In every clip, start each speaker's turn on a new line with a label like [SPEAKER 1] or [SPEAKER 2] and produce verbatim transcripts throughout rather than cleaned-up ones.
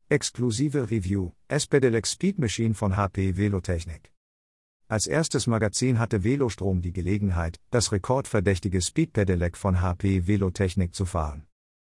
[SPEAKER 1] Exklusive Review: S-Pedelec Speed Machine von H P Velotechnik. Als erstes Magazin hatte Velostrom die Gelegenheit, das rekordverdächtige Speed Pedelec von H P Velotechnik zu fahren.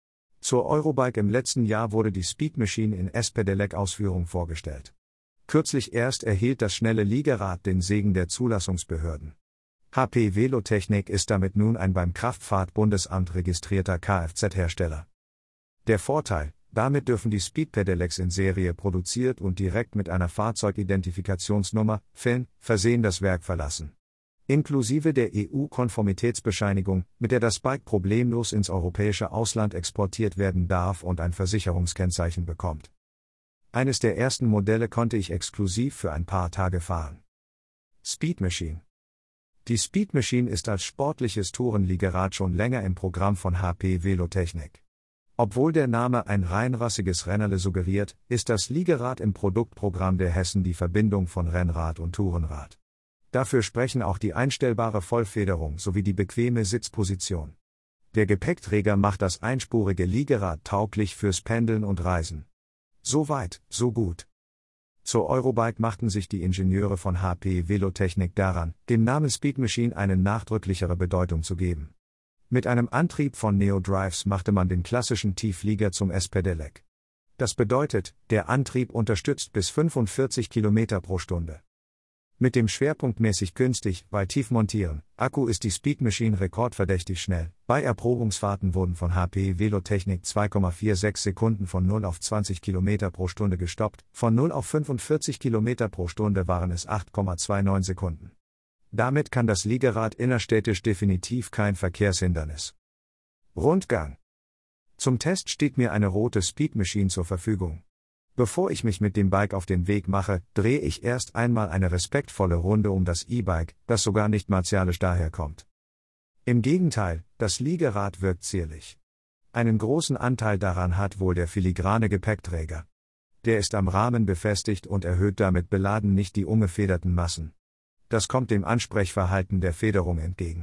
[SPEAKER 1] Zur Eurobike im letzten Jahr wurde die Speed Machine in S-Pedelec-Ausführung vorgestellt. Kürzlich erst erhielt das schnelle Liegerad den Segen der Zulassungsbehörden. H P Velotechnik ist damit nun ein beim Kraftfahrt-Bundesamt registrierter Kfz-Hersteller. Der Vorteil: Damit dürfen die Speed Pedelecs in Serie produziert und direkt mit einer Fahrzeugidentifikationsnummer, F I N, versehen das Werk verlassen. Inklusive der E U-Konformitätsbescheinigung, mit der das Bike problemlos ins europäische Ausland exportiert werden darf und ein Versicherungskennzeichen bekommt. Eines der ersten Modelle konnte ich exklusiv für ein paar Tage fahren. Speed Machine. Die Speed Machine ist als sportliches Tourenliegerad schon länger im Programm von H P Velotechnik. Obwohl der Name ein reinrassiges Rennerle suggeriert, ist das Liegerad im Produktprogramm der Hessen die Verbindung von Rennrad und Tourenrad. Dafür sprechen auch die einstellbare Vollfederung sowie die bequeme Sitzposition. Der Gepäckträger macht das einspurige Liegerad tauglich fürs Pendeln und Reisen. So weit, so gut. Zur Eurobike machten sich die Ingenieure von H P Velotechnik daran, dem Namen Speed Machine eine nachdrücklichere Bedeutung zu geben. Mit einem Antrieb von Neo-Drives machte man den klassischen Tieflieger zum S-Pedelec. Das bedeutet, der Antrieb unterstützt bis fünfundvierzig Kilometer pro Stunde. Mit dem Schwerpunkt mäßig günstig, bei tief montieren, Akku ist die Speed Machine rekordverdächtig schnell. Bei Erprobungsfahrten wurden von H P Velotechnik zwei Komma sechsundvierzig Sekunden von null auf zwanzig Kilometer pro Stunde gestoppt, von null auf fünfundvierzig Kilometer pro Stunde waren es acht Komma neunundzwanzig Sekunden. Damit kann das Liegerad innerstädtisch definitiv kein Verkehrshindernis. Rundgang. Zum Test steht mir eine rote Speed Machine zur Verfügung. Bevor ich mich mit dem Bike auf den Weg mache, drehe ich erst einmal eine respektvolle Runde um das E-Bike, das sogar nicht martialisch daherkommt. Im Gegenteil, das Liegerad wirkt zierlich. Einen großen Anteil daran hat wohl der filigrane Gepäckträger. Der ist am Rahmen befestigt und erhöht damit beladen nicht die ungefederten Massen. Das kommt dem Ansprechverhalten der Federung entgegen.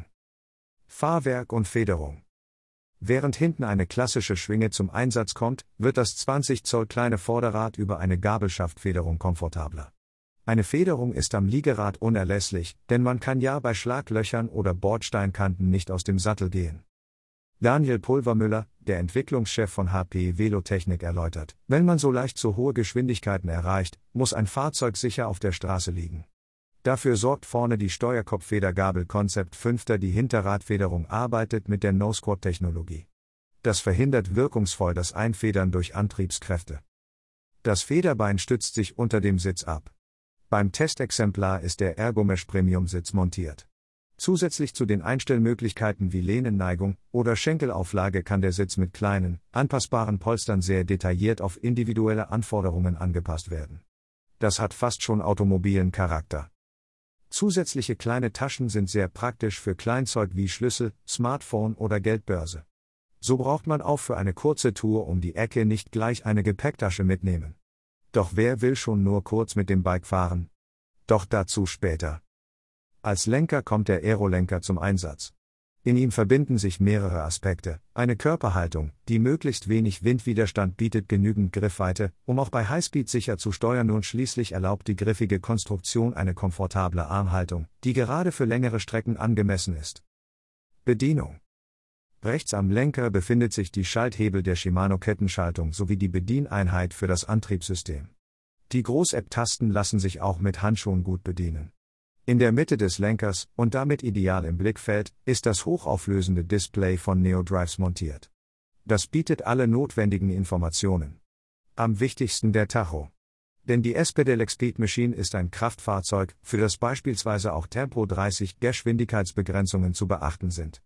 [SPEAKER 1] Fahrwerk und Federung. Während hinten eine klassische Schwinge zum Einsatz kommt, wird das zwanzig Zoll kleine Vorderrad über eine Gabelschaftfederung komfortabler. Eine Federung ist am Liegerad unerlässlich, denn man kann ja bei Schlaglöchern oder Bordsteinkanten nicht aus dem Sattel gehen. Daniel Pulvermüller, der Entwicklungschef von H P Velotechnik, erläutert: Wenn man so leicht so hohe Geschwindigkeiten erreicht, muss ein Fahrzeug sicher auf der Straße liegen. Dafür sorgt vorne die Steuerkopffedergabel Concept fünfter, die Hinterradfederung arbeitet mit der No-Squat-Technologie. Das verhindert wirkungsvoll das Einfedern durch Antriebskräfte. Das Federbein stützt sich unter dem Sitz ab. Beim Testexemplar ist der Ergomesh Premium-Sitz montiert. Zusätzlich zu den Einstellmöglichkeiten wie Lehnenneigung oder Schenkelauflage kann der Sitz mit kleinen, anpassbaren Polstern sehr detailliert auf individuelle Anforderungen angepasst werden. Das hat fast schon automobilen Charakter. Zusätzliche kleine Taschen sind sehr praktisch für Kleinzeug wie Schlüssel, Smartphone oder Geldbörse. So braucht man auch für eine kurze Tour um die Ecke nicht gleich eine Gepäcktasche mitnehmen. Doch wer will schon nur kurz mit dem Bike fahren? Doch dazu später. Als Lenker kommt der Aerolenker zum Einsatz. In ihm verbinden sich mehrere Aspekte: eine Körperhaltung, die möglichst wenig Windwiderstand bietet, genügend Griffweite, um auch bei Highspeed sicher zu steuern, und schließlich erlaubt die griffige Konstruktion eine komfortable Armhaltung, die gerade für längere Strecken angemessen ist. Bedienung. Rechts am Lenker befindet sich die Schalthebel der Shimano-Kettenschaltung sowie die Bedieneinheit für das Antriebssystem. Die Groß-App-Tasten lassen sich auch mit Handschuhen gut bedienen. In der Mitte des Lenkers, und damit ideal im Blickfeld, ist das hochauflösende Display von Neo-Drives montiert. Das bietet alle notwendigen Informationen. Am wichtigsten der Tacho. Denn die S-Pedelec Speed Machine ist ein Kraftfahrzeug, für das beispielsweise auch Tempo dreißig Geschwindigkeitsbegrenzungen zu beachten sind.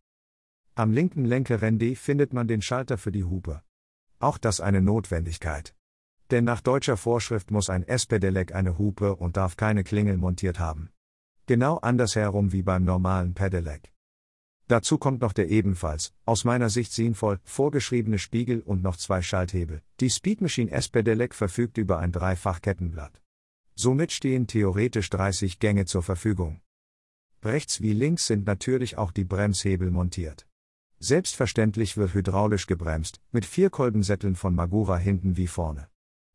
[SPEAKER 1] Am linken Lenkerende findet man den Schalter für die Hupe. Auch das eine Notwendigkeit. Denn nach deutscher Vorschrift muss ein S-Pedelec eine Hupe und darf keine Klingel montiert haben. Genau andersherum wie beim normalen Pedelec. Dazu kommt noch der ebenfalls, aus meiner Sicht sinnvoll, vorgeschriebene Spiegel und noch zwei Schalthebel. Die Speed Machine S-Pedelec verfügt über ein Dreifach-Kettenblatt. Somit stehen theoretisch dreißig Gänge zur Verfügung. Rechts wie links sind natürlich auch die Bremshebel montiert. Selbstverständlich wird hydraulisch gebremst, mit vier Kolbensätteln von Magura hinten wie vorne.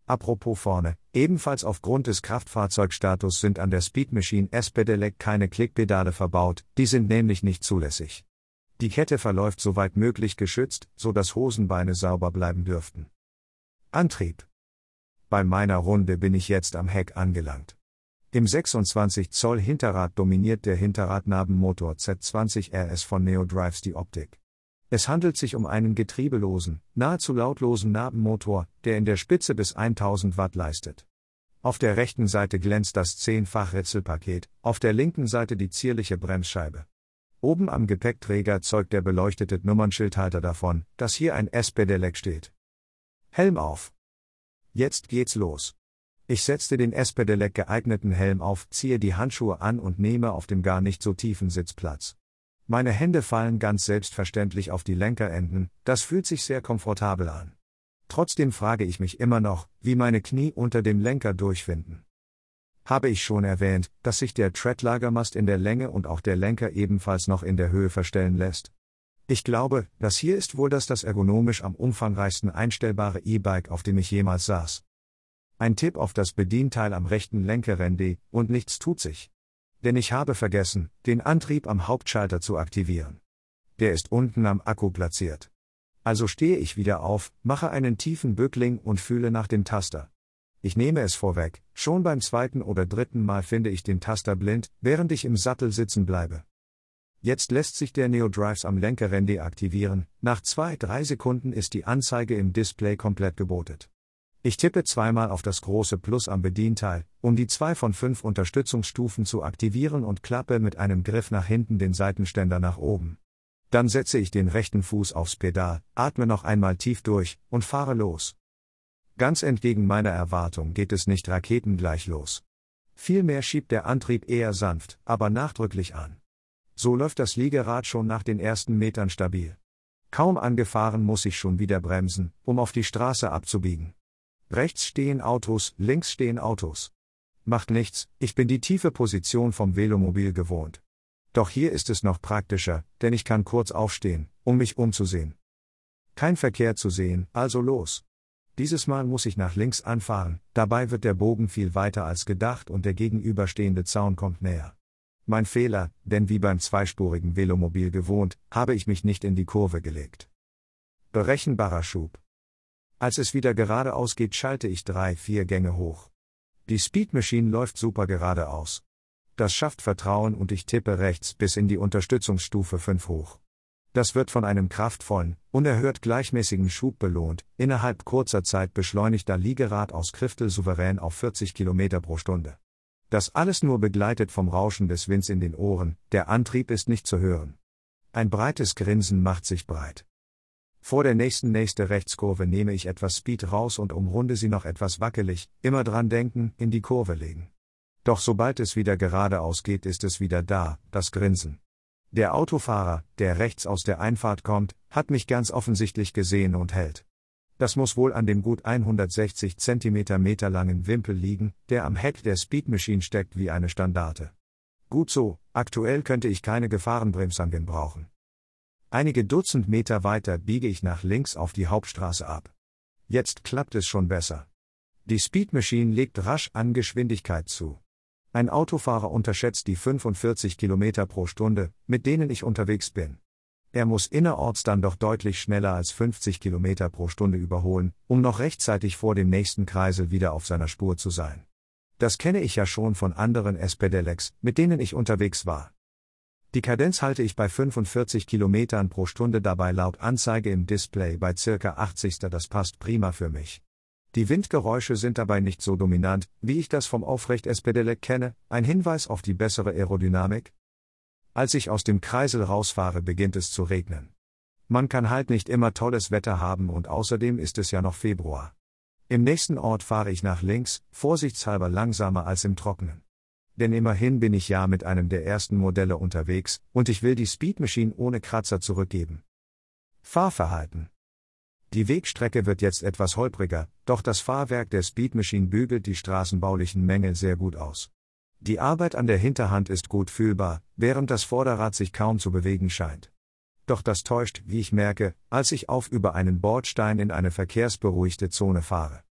[SPEAKER 1] Apropos vorne, ebenfalls aufgrund des Kraftfahrzeugstatus sind an der Speed Machine S-Pedelec keine Klickpedale verbaut, die sind nämlich nicht zulässig. Die Kette verläuft soweit möglich geschützt, so dass Hosenbeine sauber bleiben dürften. Antrieb. Bei meiner Runde bin ich jetzt am Heck angelangt. Im sechsundzwanzig Zoll Hinterrad dominiert der Hinterradnabenmotor Z zwanzig R S von Neodrives die Optik. Es handelt sich um einen getriebelosen, nahezu lautlosen Nabenmotor, der in der Spitze bis tausend Watt leistet. Auf der rechten Seite glänzt das zehn-fach-Ritzelpaket, auf der linken Seite die zierliche Bremsscheibe. Oben am Gepäckträger zeugt der beleuchtete Nummernschildhalter davon, dass hier ein S-Pedelec steht. Helm auf. Jetzt geht's los. Ich setzte den S-Pedelec geeigneten Helm auf, ziehe die Handschuhe an und nehme auf dem gar nicht so tiefen Sitz Platz. Meine Hände fallen ganz selbstverständlich auf die Lenkerenden, das fühlt sich sehr komfortabel an. Trotzdem frage ich mich immer noch, wie meine Knie unter dem Lenker durchfinden. Habe ich schon erwähnt, dass sich der Treadlagermast in der Länge und auch der Lenker ebenfalls noch in der Höhe verstellen lässt? Ich glaube, das hier ist wohl das das ergonomisch am umfangreichsten einstellbare E-Bike, auf dem ich jemals saß. Ein Tipp auf das Bedienteil am rechten Lenkerende, und nichts tut sich. Denn ich habe vergessen, den Antrieb am Hauptschalter zu aktivieren. Der ist unten am Akku platziert. Also stehe ich wieder auf, mache einen tiefen Bückling und fühle nach dem Taster. Ich nehme es vorweg, schon beim zweiten oder dritten Mal finde ich den Taster blind, während ich im Sattel sitzen bleibe. Jetzt lässt sich der Neodrives am Lenkerende aktivieren, nach zwei bis drei Sekunden ist die Anzeige im Display komplett gebotet. Ich tippe zweimal auf das große Plus am Bedienteil, um die zwei von fünf Unterstützungsstufen zu aktivieren und klappe mit einem Griff nach hinten den Seitenständer nach oben. Dann setze ich den rechten Fuß aufs Pedal, atme noch einmal tief durch und fahre los. Ganz entgegen meiner Erwartung geht es nicht raketengleich los. Vielmehr schiebt der Antrieb eher sanft, aber nachdrücklich an. So läuft das Liegerad schon nach den ersten Metern stabil. Kaum angefahren muss ich schon wieder bremsen, um auf die Straße abzubiegen. Rechts stehen Autos, links stehen Autos. Macht nichts, ich bin die tiefe Position vom Velomobil gewohnt. Doch hier ist es noch praktischer, denn ich kann kurz aufstehen, um mich umzusehen. Kein Verkehr zu sehen, also los. Dieses Mal muss ich nach links anfahren, dabei wird der Bogen viel weiter als gedacht und der gegenüberstehende Zaun kommt näher. Mein Fehler, denn wie beim zweispurigen Velomobil gewohnt, habe ich mich nicht in die Kurve gelegt. Berechenbarer Schub. Als es wieder geradeaus geht, schalte ich drei, vier Gänge hoch. Die Speed Machine läuft super geradeaus. Das schafft Vertrauen und ich tippe rechts bis in die Unterstützungsstufe fünf hoch. Das wird von einem kraftvollen, unerhört gleichmäßigen Schub belohnt, innerhalb kurzer Zeit beschleunigt das Liegerad aus Kriftel souverän auf vierzig Kilometer pro Stunde. Das alles nur begleitet vom Rauschen des Winds in den Ohren, der Antrieb ist nicht zu hören. Ein breites Grinsen macht sich breit. Vor der nächsten nächste Rechtskurve nehme ich etwas Speed raus und umrunde sie noch etwas wackelig, immer dran denken, in die Kurve legen. Doch sobald es wieder geradeaus geht, ist es wieder da, das Grinsen. Der Autofahrer, der rechts aus der Einfahrt kommt, hat mich ganz offensichtlich gesehen und hält. Das muss wohl an dem gut hundertsechzig Zentimeter meterlangen Wimpel liegen, der am Heck der Speed Machine steckt wie eine Standarte. Gut so, aktuell könnte ich keine Gefahrenbremsangen brauchen. Einige Dutzend Meter weiter biege ich nach links auf die Hauptstraße ab. Jetzt klappt es schon besser. Die Speed Machine legt rasch an Geschwindigkeit zu. Ein Autofahrer unterschätzt die fünfundvierzig Kilometer pro Stunde, mit denen ich unterwegs bin. Er muss innerorts dann doch deutlich schneller als fünfzig Kilometer pro Stunde überholen, um noch rechtzeitig vor dem nächsten Kreisel wieder auf seiner Spur zu sein. Das kenne ich ja schon von anderen S-Pedelecs, mit denen ich unterwegs war. Die Kadenz halte ich bei fünfundvierzig Kilometern pro Stunde dabei laut Anzeige im Display bei circa achtzig. Das passt prima für mich. Die Windgeräusche sind dabei nicht so dominant, wie ich das vom Aufrecht-S-Pedelec kenne, ein Hinweis auf die bessere Aerodynamik. Als ich aus dem Kreisel rausfahre, beginnt es zu regnen. Man kann halt nicht immer tolles Wetter haben und außerdem ist es ja noch Februar. Im nächsten Ort fahre ich nach links, vorsichtshalber langsamer als im Trockenen. Denn immerhin bin ich ja mit einem der ersten Modelle unterwegs, und ich will die Speed Machine ohne Kratzer zurückgeben. Fahrverhalten. Die Wegstrecke wird jetzt etwas holpriger, doch das Fahrwerk der Speed Machine bügelt die straßenbaulichen Mängel sehr gut aus. Die Arbeit an der Hinterhand ist gut fühlbar, während das Vorderrad sich kaum zu bewegen scheint. Doch das täuscht, wie ich merke, als ich auf über einen Bordstein in eine verkehrsberuhigte Zone fahre.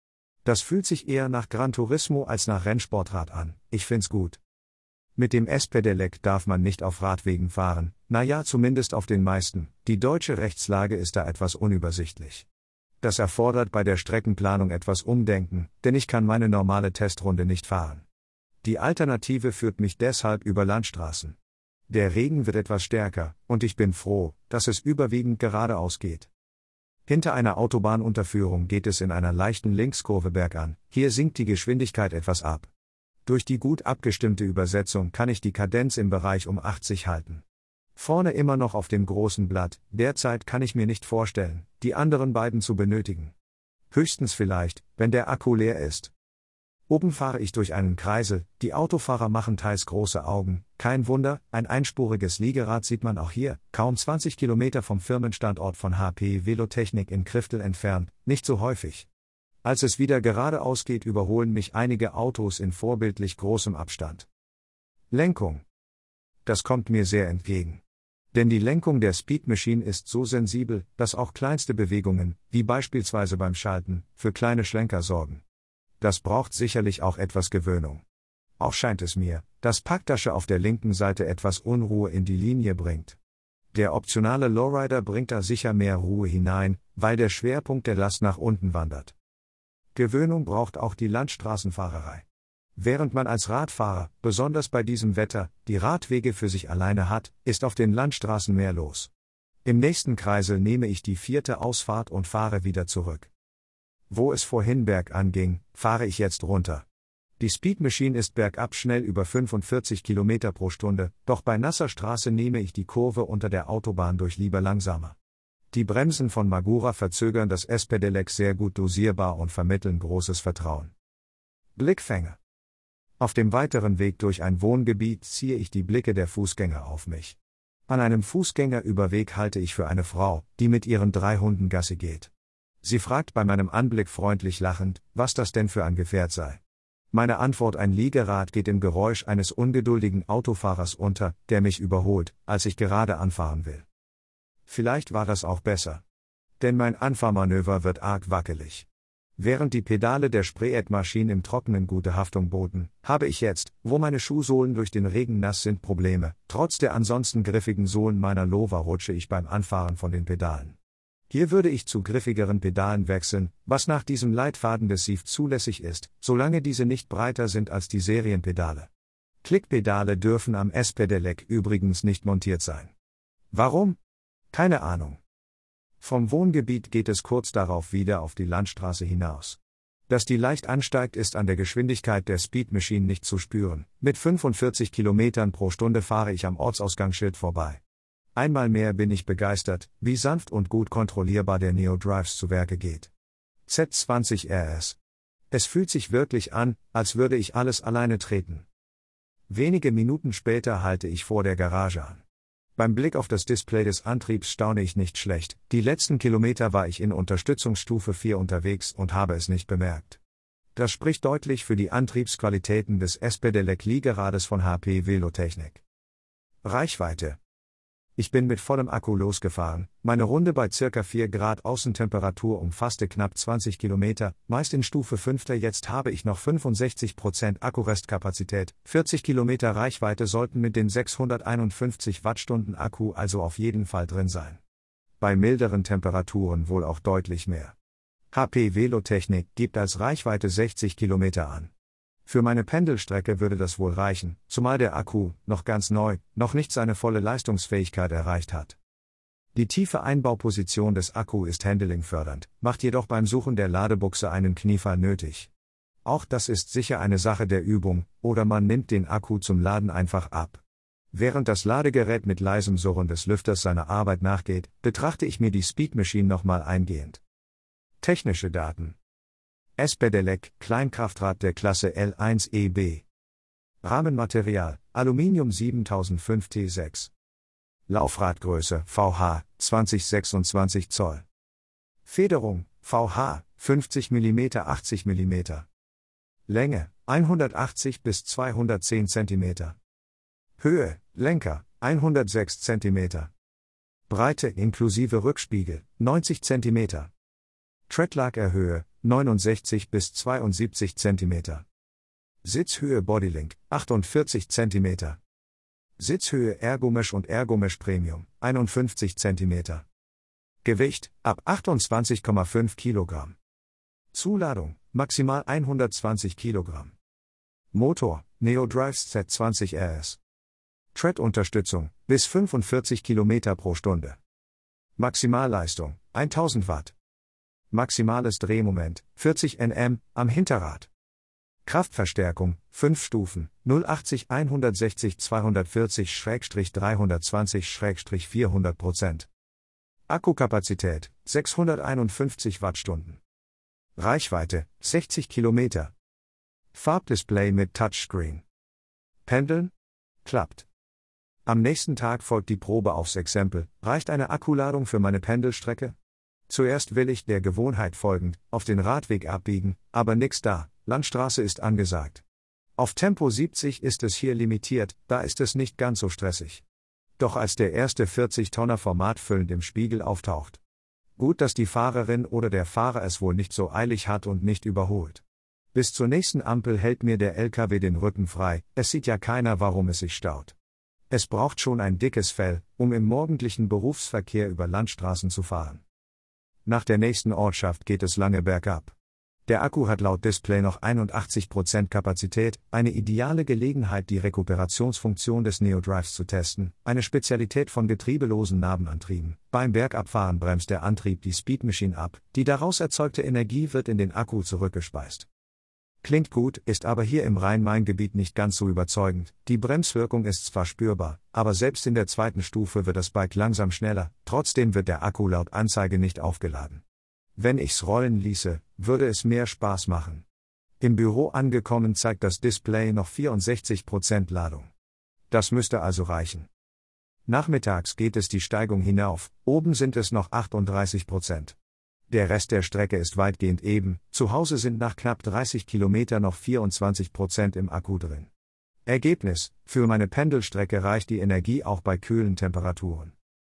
[SPEAKER 1] Das fühlt sich eher nach Gran Turismo als nach Rennsportrad an, ich find's gut. Mit dem S-Pedelec darf man nicht auf Radwegen fahren, naja zumindest auf den meisten, die deutsche Rechtslage ist da etwas unübersichtlich. Das erfordert bei der Streckenplanung etwas Umdenken, denn ich kann meine normale Testrunde nicht fahren. Die Alternative führt mich deshalb über Landstraßen. Der Regen wird etwas stärker, und ich bin froh, dass es überwiegend geradeaus geht. Hinter einer Autobahnunterführung geht es in einer leichten Linkskurve bergan, hier sinkt die Geschwindigkeit etwas ab. Durch die gut abgestimmte Übersetzung kann ich die Kadenz im Bereich um achtzig halten. Vorne immer noch auf dem großen Blatt, derzeit kann ich mir nicht vorstellen, die anderen beiden zu benötigen. Höchstens vielleicht, wenn der Akku leer ist. Oben fahre ich durch einen Kreisel, die Autofahrer machen teils große Augen, kein Wunder, ein einspuriges Liegerad sieht man auch hier, kaum zwanzig Kilometer vom Firmenstandort von H P Velotechnik in Kriftel entfernt, nicht so häufig. Als es wieder geradeaus geht, überholen mich einige Autos in vorbildlich großem Abstand. Lenkung. Das kommt mir sehr entgegen. Denn die Lenkung der Speed Machine ist so sensibel, dass auch kleinste Bewegungen, wie beispielsweise beim Schalten, für kleine Schlenker sorgen. Das braucht sicherlich auch etwas Gewöhnung. Auch scheint es mir, dass Packtasche auf der linken Seite etwas Unruhe in die Linie bringt. Der optionale Lowrider bringt da sicher mehr Ruhe hinein, weil der Schwerpunkt der Last nach unten wandert. Gewöhnung braucht auch die Landstraßenfahrerei. Während man als Radfahrer, besonders bei diesem Wetter, die Radwege für sich alleine hat, ist auf den Landstraßen mehr los. Im nächsten Kreisel nehme ich die vierte Ausfahrt und fahre wieder zurück. Wo es vorhin bergan ging, fahre ich jetzt runter. Die Speed Machine ist bergab schnell über fünfundvierzig Kilometer pro Stunde, doch bei nasser Straße nehme ich die Kurve unter der Autobahn durch lieber langsamer. Die Bremsen von Magura verzögern das S-Pedelec sehr gut dosierbar und vermitteln großes Vertrauen. Blickfänger. Auf dem weiteren Weg durch ein Wohngebiet ziehe ich die Blicke der Fußgänger auf mich. An einem Fußgängerüberweg halte ich für eine Frau, die mit ihren drei Hunden Gassi geht. Sie fragt bei meinem Anblick freundlich lachend, was das denn für ein Gefährt sei. Meine Antwort: ein Liegerad geht im Geräusch eines ungeduldigen Autofahrers unter, der mich überholt, als ich gerade anfahren will. Vielleicht war das auch besser. Denn mein Anfahrmanöver wird arg wackelig. Während die Pedale der Spread-Maschine im Trockenen gute Haftung boten, habe ich jetzt, wo meine Schuhsohlen durch den Regen nass sind, Probleme. Trotz der ansonsten griffigen Sohlen meiner Lova rutsche ich beim Anfahren von den Pedalen. Hier würde ich zu griffigeren Pedalen wechseln, was nach diesem Leitfaden des S I F zulässig ist, solange diese nicht breiter sind als die Serienpedale. Klickpedale dürfen am S-Pedelec übrigens nicht montiert sein. Warum? Keine Ahnung. Vom Wohngebiet geht es kurz darauf wieder auf die Landstraße hinaus. Dass die leicht ansteigt, ist an der Geschwindigkeit der Speed Machine nicht zu spüren. Mit fünfundvierzig Kilometern pro Stunde fahre ich am Ortsausgangsschild vorbei. Einmal mehr bin ich begeistert, wie sanft und gut kontrollierbar der Neo Drives zu Werke geht. Z zwanzig R S. Es fühlt sich wirklich an, als würde ich alles alleine treten. Wenige Minuten später halte ich vor der Garage an. Beim Blick auf das Display des Antriebs staune ich nicht schlecht. Die letzten Kilometer war ich in Unterstützungsstufe vier unterwegs und habe es nicht bemerkt. Das spricht deutlich für die Antriebsqualitäten des S-Pedelec Liegerades von H P Velotechnik. Reichweite. Ich bin mit vollem Akku losgefahren, meine Runde bei circa vier Grad Außentemperatur umfasste knapp zwanzig Kilometer, meist in Stufe fünf. Jetzt habe ich noch fünfundsechzig Prozent Akkurestkapazität, vierzig Kilometer Reichweite sollten mit den sechshunderteinundfünfzig Wattstunden Akku also auf jeden Fall drin sein. Bei milderen Temperaturen wohl auch deutlich mehr. H P Velotechnik gibt als Reichweite sechzig Kilometer an. Für meine Pendelstrecke würde das wohl reichen, zumal der Akku, noch ganz neu, noch nicht seine volle Leistungsfähigkeit erreicht hat. Die tiefe Einbauposition des Akku ist handlingfördernd, macht jedoch beim Suchen der Ladebuchse einen Kniefall nötig. Auch das ist sicher eine Sache der Übung, oder man nimmt den Akku zum Laden einfach ab. Während das Ladegerät mit leisem Surren des Lüfters seiner Arbeit nachgeht, betrachte ich mir die Speed Machine nochmal eingehend. Technische Daten. S-Pedelec, Kleinkraftrad der Klasse L eins E B. Rahmenmaterial, Aluminium siebentausendfünf T sechs. Laufradgröße, V H, zwanzig sechsundzwanzig Zoll. Federung, V H, fünfzig Millimeter achtzig Millimeter. Länge, hundertachtzig bis zweihundertzehn Zentimeter. Höhe, Lenker, hundertsechs Zentimeter. Breite inklusive Rückspiegel, neunzig Zentimeter. Treadlagerhöhe, neunundsechzig bis zweiundsiebzig Zentimeter. Sitzhöhe Bodylink, achtundvierzig Zentimeter. Sitzhöhe Ergomesh und Ergomesh Premium, einundfünfzig Zentimeter. Gewicht, ab achtundzwanzig Komma fünf Kilogramm. Zuladung, maximal hundertzwanzig Kilogramm. Motor, NeoDrive Z zwanzig R S. Tread-Unterstützung, bis fünfundvierzig Kilometer pro Stunde. Maximalleistung, tausend Watt. Maximales Drehmoment, vierzig Newtonmeter am Hinterrad. Kraftverstärkung, fünf Stufen, null achtzig hundertsechzig zweihundertvierzig dreihundertzwanzig vierhundert Prozent. Akkukapazität, sechshunderteinundfünfzig Wattstunden. Reichweite, sechzig Kilometer. Farbdisplay mit Touchscreen. Pendeln? Klappt. Am nächsten Tag folgt die Probe aufs Exempel. Reicht eine Akkuladung für meine Pendelstrecke? Zuerst will ich, der Gewohnheit folgend, auf den Radweg abbiegen, aber nix da, Landstraße ist angesagt. Auf Tempo siebzig ist es hier limitiert, da ist es nicht ganz so stressig. Doch als der erste vierzig Tonner formatfüllend im Spiegel auftaucht. Gut, dass die Fahrerin oder der Fahrer es wohl nicht so eilig hat und nicht überholt. Bis zur nächsten Ampel hält mir der L K W den Rücken frei, es sieht ja keiner, warum es sich staut. Es braucht schon ein dickes Fell, um im morgendlichen Berufsverkehr über Landstraßen zu fahren. Nach der nächsten Ortschaft geht es lange bergab. Der Akku hat laut Display noch einundachtzig Prozent Kapazität, eine ideale Gelegenheit, die Rekuperationsfunktion des NeoDrives zu testen, eine Spezialität von getriebelosen Nabenantrieben. Beim Bergabfahren bremst der Antrieb die Speed Machine ab, die daraus erzeugte Energie wird in den Akku zurückgespeist. Klingt gut, ist aber hier im Rhein-Main-Gebiet nicht ganz so überzeugend. Die Bremswirkung ist zwar spürbar, aber selbst in der zweiten Stufe wird das Bike langsam schneller, trotzdem wird der Akku laut Anzeige nicht aufgeladen. Wenn ich's rollen ließe, würde es mehr Spaß machen. Im Büro angekommen zeigt das Display noch vierundsechzig Prozent Ladung. Das müsste also reichen. Nachmittags geht es die Steigung hinauf, oben sind es noch achtunddreißig Prozent. Der Rest der Strecke ist weitgehend eben, zu Hause sind nach knapp dreißig Kilometer noch vierundzwanzig Prozent im Akku drin. Ergebnis: Für meine Pendelstrecke reicht die Energie auch bei kühlen Temperaturen.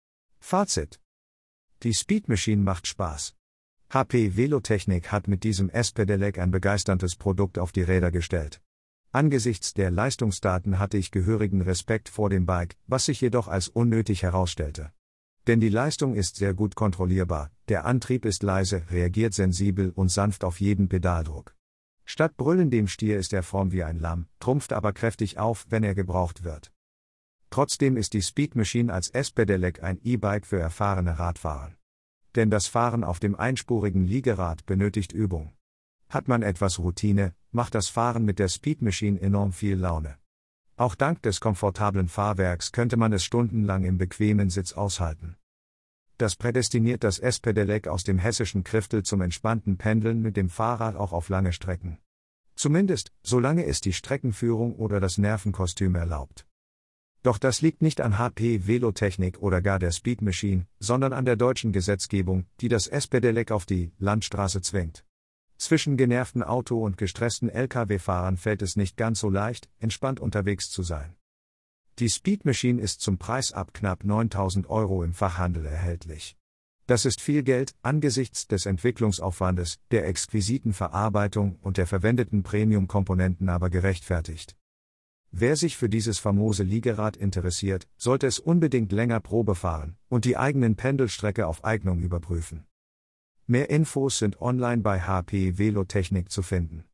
[SPEAKER 1] Fazit: Die Speed Machine macht Spaß. H P Velotechnik hat mit diesem S-Pedelec ein begeisterndes Produkt auf die Räder gestellt. Angesichts der Leistungsdaten hatte ich gehörigen Respekt vor dem Bike, was sich jedoch als unnötig herausstellte. Denn die Leistung ist sehr gut kontrollierbar, der Antrieb ist leise, reagiert sensibel und sanft auf jeden Pedaldruck. Statt brüllendem Stier ist er fromm wie ein Lamm, trumpft aber kräftig auf, wenn er gebraucht wird. Trotzdem ist die Speed Machine als S-Pedelec ein E-Bike für erfahrene Radfahrer. Denn das Fahren auf dem einspurigen Liegerad benötigt Übung. Hat man etwas Routine, macht das Fahren mit der Speed Machine enorm viel Laune. Auch dank des komfortablen Fahrwerks könnte man es stundenlang im bequemen Sitz aushalten. Das prädestiniert das S-Pedelec aus dem hessischen Kriftel zum entspannten Pendeln mit dem Fahrrad auch auf lange Strecken. Zumindest, solange es die Streckenführung oder das Nervenkostüm erlaubt. Doch das liegt nicht an H P Velotechnik oder gar der Speed Machine, sondern an der deutschen Gesetzgebung, die das S-Pedelec auf die Landstraße zwingt. Zwischen genervten Auto- und gestressten L K W-Fahrern fällt es nicht ganz so leicht, entspannt unterwegs zu sein. Die Speed Machine ist zum Preis ab knapp neuntausend Euro im Fachhandel erhältlich. Das ist viel Geld, angesichts des Entwicklungsaufwandes, der exquisiten Verarbeitung und der verwendeten Premium-Komponenten aber gerechtfertigt. Wer sich für dieses famose Liegerad interessiert, sollte es unbedingt länger Probe fahren und die eigenen Pendelstrecke auf Eignung überprüfen. Mehr Infos sind online bei H P Velotechnik zu finden.